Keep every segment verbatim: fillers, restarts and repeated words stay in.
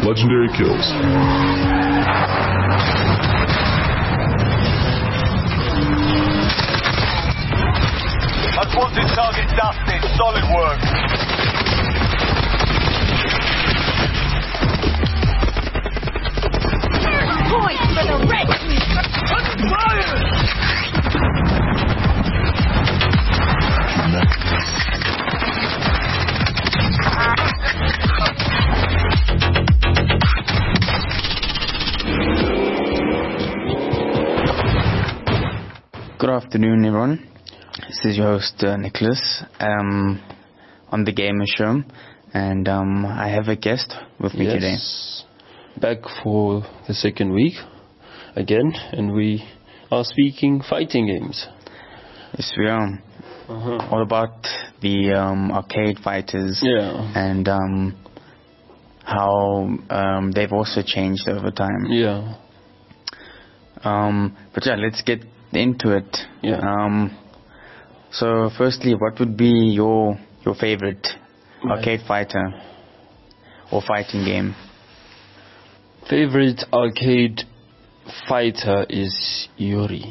legendary kills. Unwanted target dusted. Solid work. Point for the red team. Fire! Good afternoon, everyone. This is your host, uh, Nicholas, um, on the Gamer Show, and um, I have a guest with me yes. today. Back for the second week again, and we are speaking fighting games. Yes, we are. Uh-huh. All about the um, arcade fighters, Yeah. and um, how um, they've also changed over time. Yeah. Um, but yeah, let's get into it. Yeah. Um, so, firstly, what would be your your favorite arcade fighter or fighting game? Favorite arcade fighter is Yuri.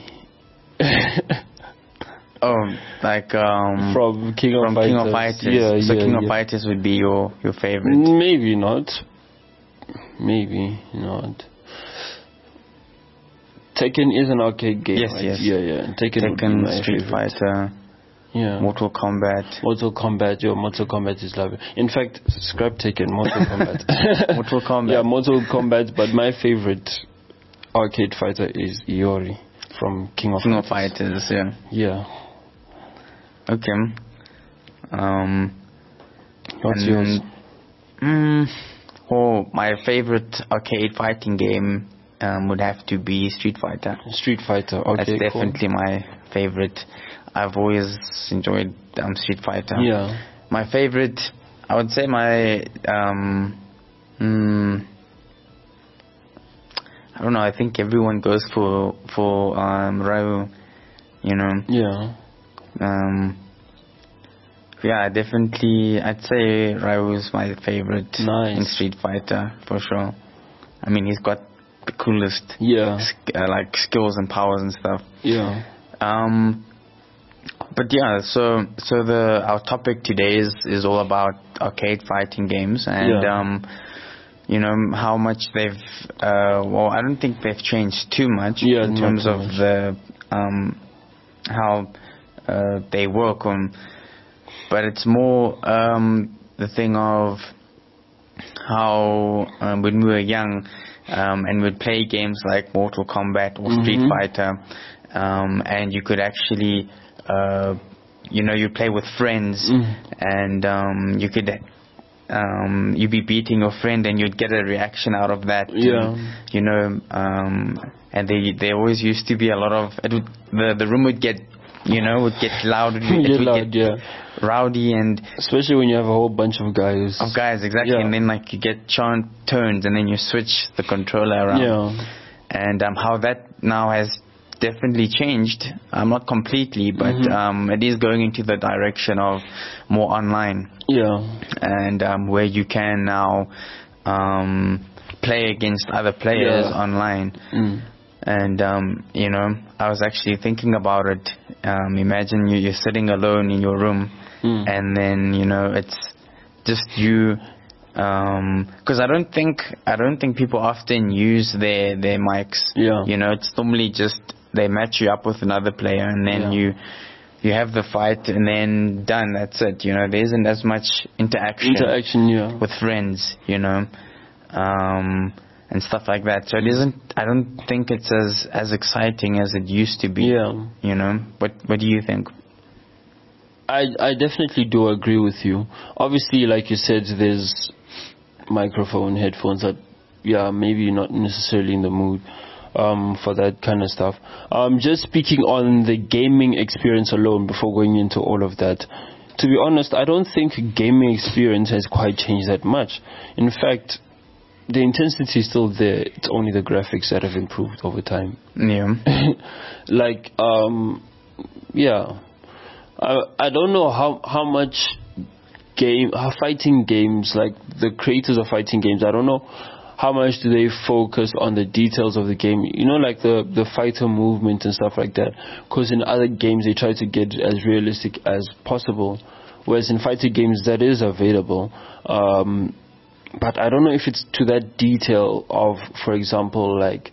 Oh, like um, From King of from Fighters. King of Fighters. Yeah, so yeah, King of yeah. Fighters would be your your favorite. Maybe not. Maybe not. Tekken is an arcade game. Yes, right? yes. Yeah, yeah. Tekken, would be Tekken, my Street favorite. Fighter, Yeah. Mortal Kombat. Mortal Kombat, yo, Mortal Kombat is lovely. In fact, scrap Tekken, Mortal Kombat. Mortal Kombat. Yeah, Mortal Kombat, but my favorite arcade fighter is Iori from King of King of Fighters. Fighters, yeah. Yeah. Okay. Um, What's and, yours? Mm, oh, my favorite arcade fighting game um, would have to be Street Fighter. Street Fighter, okay, That's cool. definitely my favorite. I've always enjoyed um, Street Fighter. Yeah. My favorite, I would say my, um, mm, I don't know, I think everyone goes for, for um, Ryu, you know. Yeah. Um, yeah, definitely, I'd say Ryu is my favorite Nice. in Street Fighter, for sure. I mean, he's got the coolest Yeah. sk- uh, like skills and powers and stuff. Yeah. Um, but yeah, so so the our topic today is is all about arcade fighting games, and Yeah. um, you know how much they've. Uh, well, I don't think they've changed too much Yeah, in not terms too of much. the um, how uh, they work on, but it's more um, the thing of how um, when we were young. Um, and we'd play games like Mortal Kombat or Street Mhm. Fighter, um, and you could actually, uh, you know, you play with friends, Mm. and um, you could, um, you'd be beating your friend, and you'd get a reaction out of that. Yeah. and, you know, um, and they they always used to be a lot of it would, the the room would get, you know, would get loud, it would, it Get would loud, get yeah. rowdy and. Especially when you have a whole bunch of guys. Of guys, exactly, Yeah. and then like you get chant turns, and then you switch the controller around. Yeah. And um, how that now has definitely changed, um, not completely, but Mhm. um, it is going into the direction of more online, Yeah. and um, where you can now um, play against other players Yeah. online. Mm. And um, you know, I was actually thinking about it. Um, imagine you, you're sitting alone in your room, Mm. and then you know it's just you. Because I don't think I don't think people often use their their mics. Yeah. You know, it's normally just they match you up with another player, and then Yeah. you you have the fight, and then done. That's it. You know, there isn't as much interaction Interaction, yeah. with friends. You know, um, and stuff like that. So it isn't. I don't think it's as as exciting as it used to be. Yeah. You know, what what do you think? I I definitely do agree with you. Obviously, like you said, there's microphone, headphones that, yeah, maybe you're not necessarily in the mood um, for that kind of stuff. Um, just speaking on the gaming experience alone before going into all of that, to be honest, I don't think gaming experience has quite changed that much. In fact, the intensity is still there. It's only the graphics that have improved over time. Yeah. Like, um, yeah. I I don't know how how much game how fighting games, like the creators of fighting games, I don't know how much do they focus on the details of the game? You know, like the, the fighter movement and stuff like that. Because in other games, they try to get as realistic as possible. Whereas in fighter games, that is available. Um, but I don't know if it's to that detail of, for example, like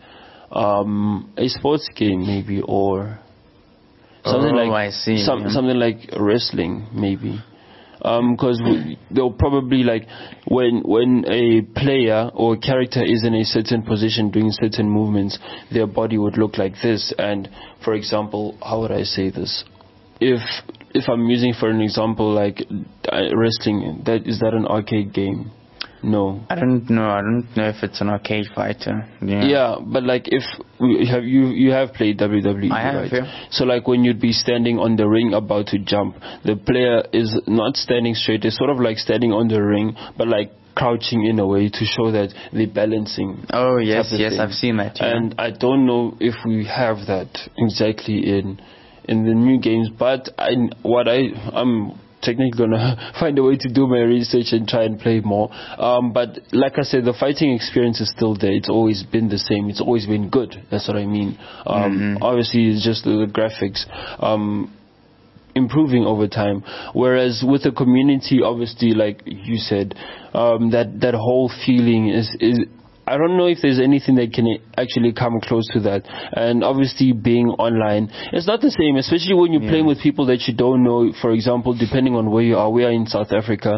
um, a sports game maybe, or something oh, like I see. Some, yeah. something like wrestling maybe. Because um, they'll probably like when when a player or a character is in a certain position doing certain movements, their body would look like this. And for example, how would I say this? If if I'm using for an example like uh, wrestling, that is that an arcade game? No. I don't know. I don't know if it's an arcade fighter. Yeah. Yeah, but like if we have you you have played W W E, I have, right? yeah. So like when you'd be standing on the ring about to jump, the player is not standing straight. They're sort of like standing on the ring, but like crouching in a way to show that they're balancing. Oh yes, yes, thing. I've seen that. Yeah. And I don't know if we have that exactly in in the new games, but I what I I'm. technically gonna find a way to do my research and try and play more. Um, but like I said, the fighting experience is still there. It's always been the same. It's always been good. That's what I mean. Um, mm-hmm. Obviously, it's just the, the graphics um, improving over time. Whereas with the community, obviously, like you said, um, that that whole feeling is is. I don't know if there's anything that can actually come close to that. And obviously being online, it's not the same, especially when you're yeah. playing with people that you don't know. For example, depending on where you are, we are in South Africa,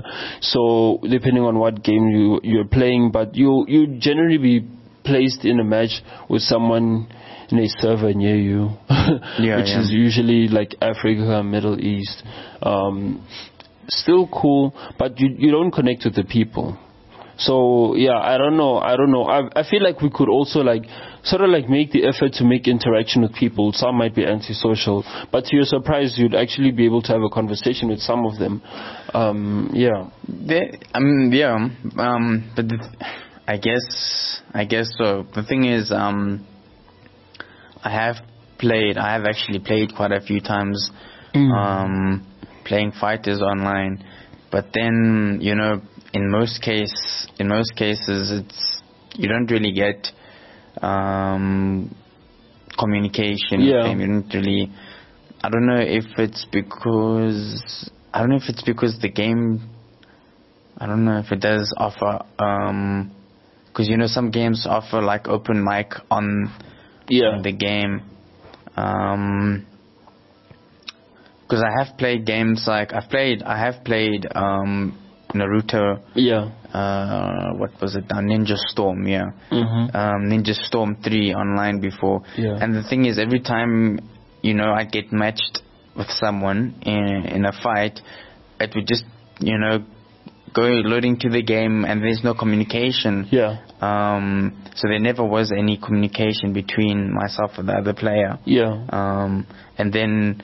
so depending on what game you, you're playing, but you you generally be placed in a match with someone in a server near you, yeah, which yeah. is usually like Africa, Middle East. Um, still cool, but you you don't connect with the people. So yeah, I don't know. I don't know. I I feel like we could also like sort of like make the effort to make interaction with people. Some might be antisocial, but to your surprise, you'd actually be able to have a conversation with some of them. Um, yeah. They, I mean, yeah. Um, but the, I guess I guess so. The thing is, um, I have played. I have actually played quite a few times. Mm. Um, playing fighters online, but then you know. In most case, in most cases, it's you don't really get um, communication. Yeah. With them. You don't really. I don't know if it's because I don't know if it's because the game. I don't know if it does offer um, because you know some games offer like open mic on yeah. the game. Um, because I have played games like I've played. I have played. Um, Naruto, yeah. Uh, what was it? Uh, Ninja Storm, yeah. Mm-hmm. Um, Ninja Storm three online before. Yeah. And the thing is, every time you know I get matched with someone in in a fight, it would just you know go loading to the game, and there's no communication. Yeah. Um. So there never was any communication between myself and the other player. Yeah. Um. And then,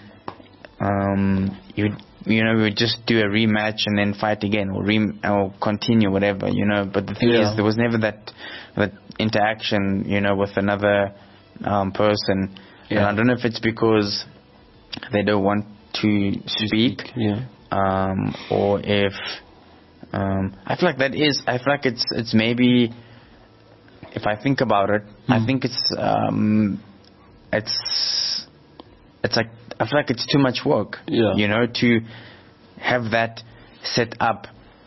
um, you. You know, we would just do a rematch and then fight again, or re- or continue, whatever, you know. But the thing yeah. is, there was never that that interaction, you know, with another um, person. Yeah. And I don't know if it's because they don't want to speak, speak. Yeah. um, or if um, I feel like that is. I feel like it's it's maybe. If I think about it, hmm. I think it's um, it's it's like. I feel like it's too much work, yeah. you know, to have that set up.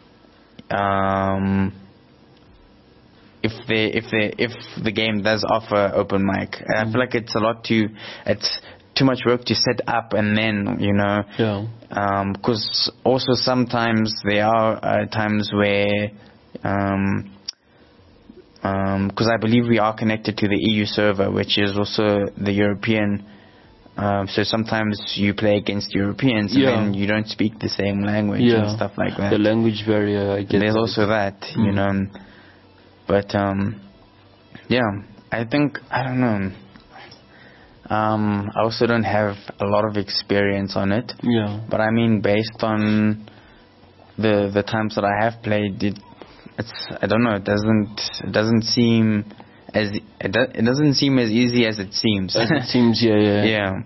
Um, if they, if they, if the game does offer open mic, mm-hmm. I feel like it's a lot too, it's too much work to set up, and then you know, yeah. Um, because also sometimes there are uh, times where, um, um, because I believe we are connected to the E U server, which is also the European. Um, so sometimes you play against Europeans and yeah. then you don't speak the same language yeah. and stuff like that. The language barrier, I guess. There's that. also that, mm. you know. But, um, yeah, I think, I don't know. Um, I also don't have a lot of experience on it. Yeah. But I mean, based on the the times that I have played, it, it's, I don't know, it doesn't, it doesn't seem... As it, do, it doesn't seem as easy as it seems. As it seems, yeah, yeah. Yeah.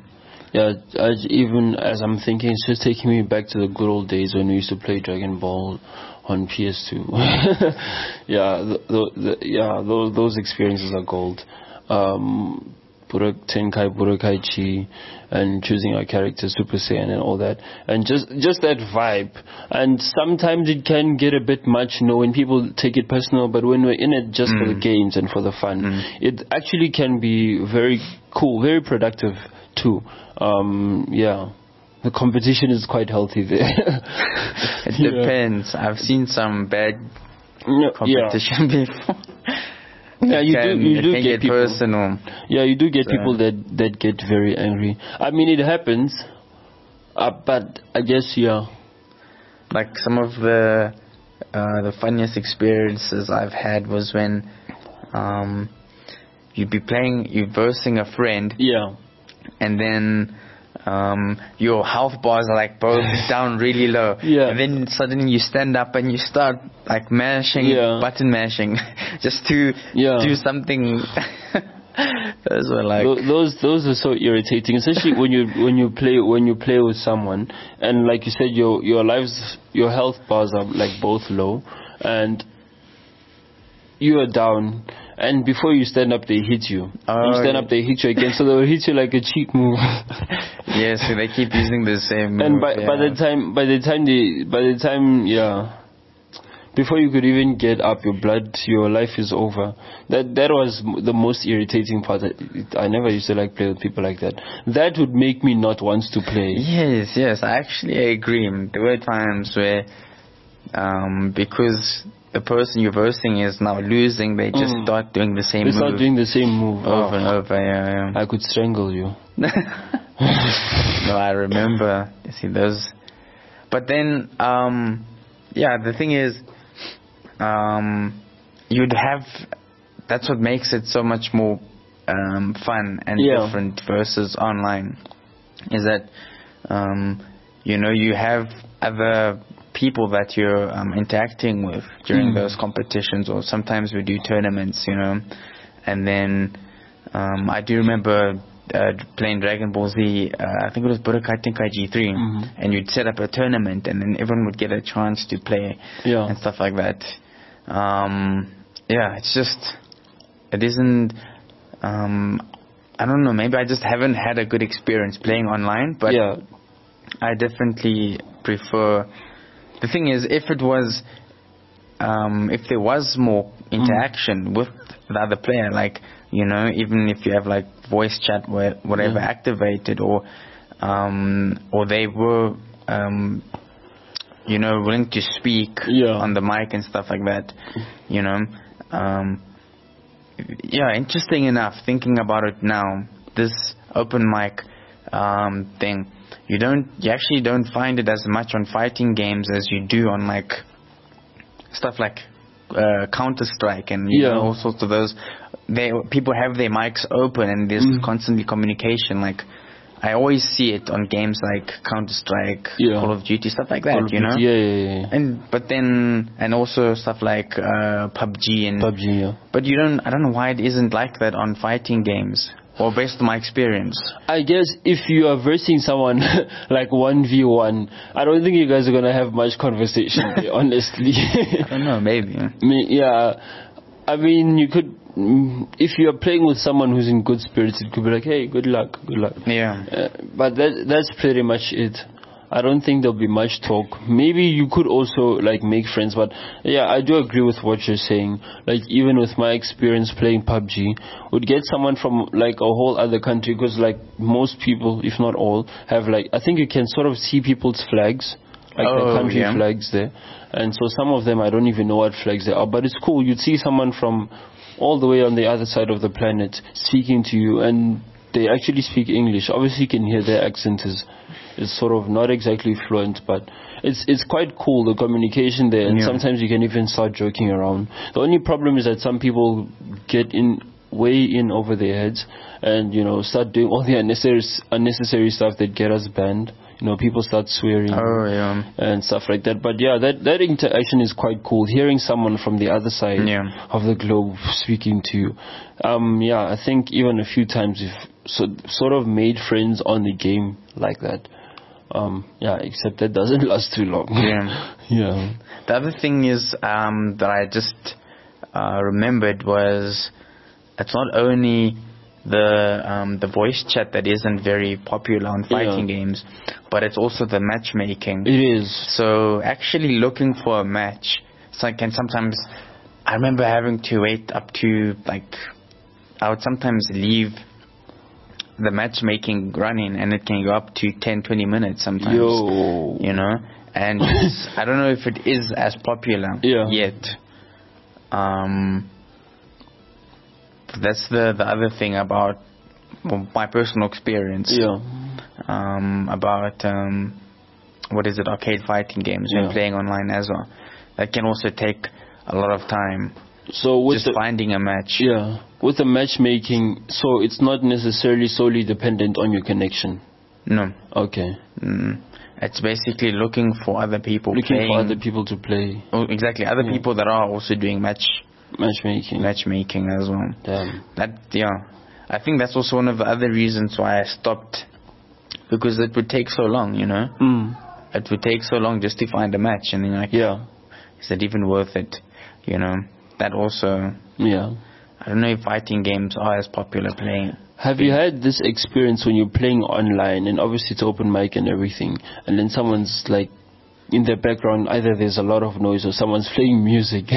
Yeah, I, even as I'm thinking, it's just taking me back to the good old days when we used to play Dragon Ball on P S two. yeah, the, the, the, yeah, those those experiences are gold. Um, Burak, Tenkai, Burakaichi, and choosing our character Super Saiyan and all that, and just just that vibe. And sometimes it can get a bit much, you know, when people take it personal. But when we're in it just mm. for the games and for the fun, mm. it actually can be very cool, very productive too. Um, yeah. The competition is quite healthy there. It yeah. depends. I've seen some bad competition yeah. before. Yeah, you can, do. You do get, get people. Personal. Yeah, you do get so. people that that get very angry. I mean, it happens, uh, but I guess yeah. Like some of the uh, the funniest experiences I've had was when um, you'd be playing, you're versing a friend. Yeah. And then um, your health bars are like both down really low. Yeah. And then suddenly you stand up and you start like mashing, yeah. button mashing, just to yeah. do something. Those were like those those are so irritating, especially when you when you play when you play with someone, and like you said, your your lives your health bars are like both low, and you are down. And before you stand up, they hit you. Oh, you stand yeah. up, they hit you again. So they'll hit you like a cheat move. Yes, so they keep using the same move. And by, yeah. by the time, by the time they, by the time, yeah, before you could even get up, your blood, your life is over. That that was the most irritating part. I never used to like play with people like that. That would make me not want to play. Yes, yes, I actually agree. There were times where, um, because the person you're versing is now losing, they just mm. start doing the same they move. They start doing the same move. Over oh. and over, yeah, yeah. I could strangle you. No, I remember. You see those. But then, um, yeah, the thing is, um, you'd have, that's what makes it so much more um, fun and yeah. different versus online, is that, um, you know, you have other people that you're um, interacting with during mm. those competitions, or sometimes we do tournaments, you know. And then um, I do remember uh, playing Dragon Ball Z, uh, I think it was Budokai Tenkaichi G three, mm-hmm. and you'd set up a tournament and then everyone would get a chance to play yeah. and stuff like that. Um, yeah, it's just, it isn't, um, I don't know, maybe I just haven't had a good experience playing online, but yeah. I definitely prefer. The thing is, if it was, um, if there was more interaction mm. with the other player, like, you know, even if you have like voice chat, whatever, yeah. activated, or, um, or they were, um, you know, willing to speak yeah. on the mic and stuff like that, you know, um, yeah, interesting enough, thinking about it now, this open mic, um, thing. You don't, you actually don't find it as much on fighting games as you do on like stuff like uh, Counter Strike and you yeah. know, all sorts of those. They people have their mics open and there's mm. constantly communication. Like I always see it on games like Counter Strike, yeah. Call of Duty, stuff like that. Call you know, yeah, yeah, yeah. And but then and also stuff like uh, P U B G and P U B G. Yeah. But you don't. I don't know why it isn't like that on fighting games. Or based on my experience. I guess if you are versing someone like one v one, I don't think you guys are going to have much conversation, honestly. I don't know, maybe. I mean, yeah. I mean, you could, if you are playing with someone who's in good spirits, it could be like, hey, good luck, good luck. Yeah. Uh, but that that's pretty much it. I don't think there'll be much talk. Maybe you could also like make friends, but yeah, I do agree with what you're saying. Like even with my experience playing P U B G, would get someone from like a whole other country, because like most people, if not all, have like, I think you can sort of see people's flags, like oh, the country yeah. flags there. And so some of them, I don't even know what flags they are, but it's cool. You'd see someone from all the way on the other side of the planet speaking to you, and they actually speak English. Obviously you can hear their accent is It's sort of not exactly fluent, but it's it's quite cool, the communication there, and yeah. sometimes you can even start joking around. The only problem is that some people get in way in over their heads and, you know, start doing all the unnecessary unnecessary stuff that get us banned. You know, people start swearing oh, yeah. and stuff like that. But yeah, that, that interaction is quite cool. Hearing someone from the other side yeah. of the globe speaking to you. Um, yeah, I think even a few times if so sort of made friends on the game like that. Um, yeah, except that doesn't last too long. Yeah. Yeah. The other thing is um, that I just uh, remembered was it's not only the um, the voice chat that isn't very popular on fighting Yeah. games, but it's also the matchmaking. It is. So actually looking for a match, so I can sometimes, I remember having to wait up to like, I would sometimes leave the matchmaking running and it can go up to ten, twenty minutes sometimes. Yo. You know, and it's, I don't know if it is as popular Yeah. yet. Um, that's the the other thing about well, my personal experience. Yeah. Um, about um, what is it, arcade fighting games Yeah. and playing online as well. That can also take a lot of time. So with Just the, finding a match. yeah, with the matchmaking, so it's not necessarily solely dependent on your connection. No. Okay. Mm. It's basically looking for other people Looking playing. for other people to play Oh, exactly. Other Yeah. people that are also doing match matchmaking. matchmaking as well. Damn. That yeah, I think that's also one of the other reasons why I stopped, because it would take so long. You know, Mm. it would take so long just to find a match, and then you're like, Yeah. is it even worth it? You know, that also. Yeah. I don't know if fighting games are as popular playing. Have you had this experience when you're playing online and obviously it's open mic and everything, and then someone's like in the background, either there's a lot of noise or someone's playing music?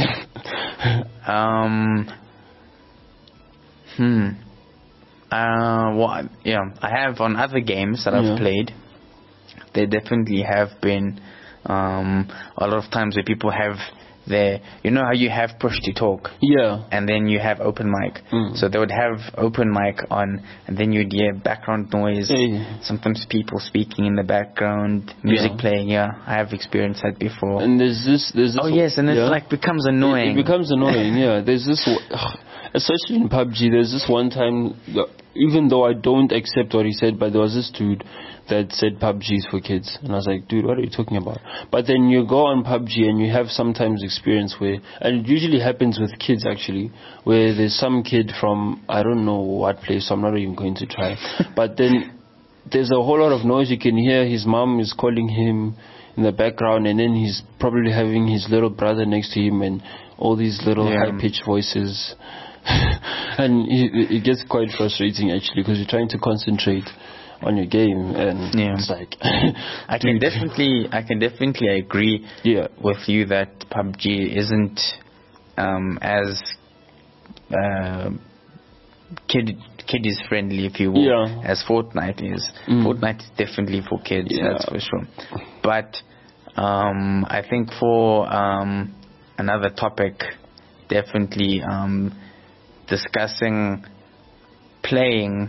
Um. Hmm. Uh. Well, yeah, I have on other games that Yeah. I've played. There definitely have been um a lot of times where people have their, you know how you have push to talk Yeah. and then you have open mic. Mm. So they would have open mic on, and then you'd hear background noise. Hey. Sometimes people speaking in the background, music Yeah. playing. Yeah, I have experienced that before. And there's this, there's this. Oh yes, and it yeah. like becomes It- annoying. It, becomes annoying, yeah. There's this, ugh, especially in P U B G, there's this one time, uh, even though I don't accept what he said, but there was this dude that said P U B G is for kids. And I was like, dude, what are you talking about? But then you go on P U B G and you have sometimes experience where, and it usually happens with kids actually, where there's some kid from, I don't know what place, so I'm not even going to try. But then there's a whole lot of noise. You can hear his mom is calling him in the background, and then he's probably having his little brother next to him and all these little Yeah. high-pitched voices. And it, it gets quite frustrating actually, because you're trying to concentrate on your game, and Yeah. it's like I can definitely, I can definitely agree yeah, with you that P U B G isn't um, as uh, kid kiddies friendly, if you will, Yeah. as Fortnite is. Mm. Fortnite is definitely for kids, Yeah. that's for sure. But um, I think for um, another topic, definitely um, discussing playing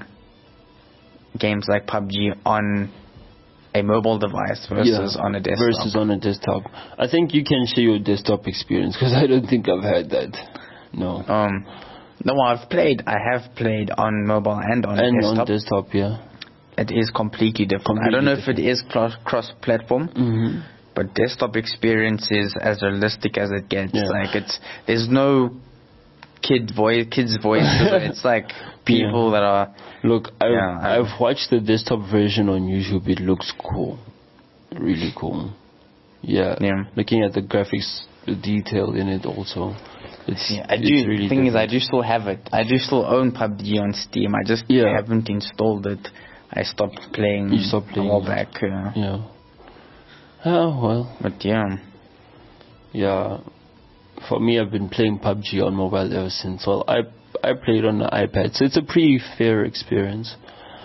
games like P U B G on a mobile device versus yeah. on a desktop. versus on a desktop. I think you can share your desktop experience, because I don't think I've had that. No. Um, no, I've played. I have played on mobile and on And desktop. on desktop, yeah. It is completely different. I Completely don't know different. if it is cross cross-platform, Mm-hmm. but desktop experience is as realistic as it gets. Yeah. Like it's there's no kid voice, kids' voices. It's like people that are. Look, I've, Yeah, I- I've watched the desktop version on YouTube. It looks cool. Really cool. Yeah. Yeah. Looking at the graphics, the detail in it also. It's, Yeah, I it's do. really the thing is, I different. do still have it. I do still own P U B G on Steam. I just Yeah. haven't installed it. I stopped playing. You stopped playing a while it. back. Yeah. Yeah. Oh, well. But yeah. Yeah. For me, I've been playing P U B G on mobile ever since. Well, I I played on the iPad, so it's a pretty fair experience.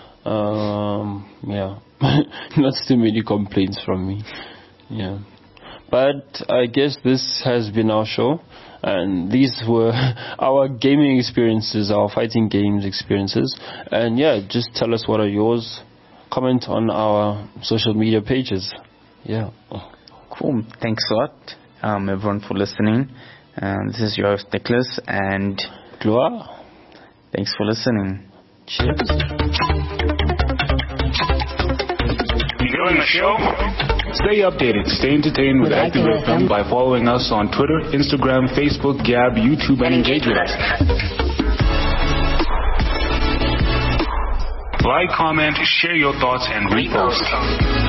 Um, yeah. Not too many complaints from me. Yeah. But I guess this has been our show, and these were our gaming experiences, our fighting games experiences. And yeah, just tell us what are yours. Comment on our social media pages. Yeah. Cool. Thanks a lot, um, everyone, for listening. Um, this is your host, Nicholas, and Gloire. thanks for listening. Cheers. Enjoying the show? Stay updated. Stay entertained with Active F M by following us on Twitter, Instagram, Facebook, Gab, YouTube, and engage with us. Like, comment, share your thoughts, and repost.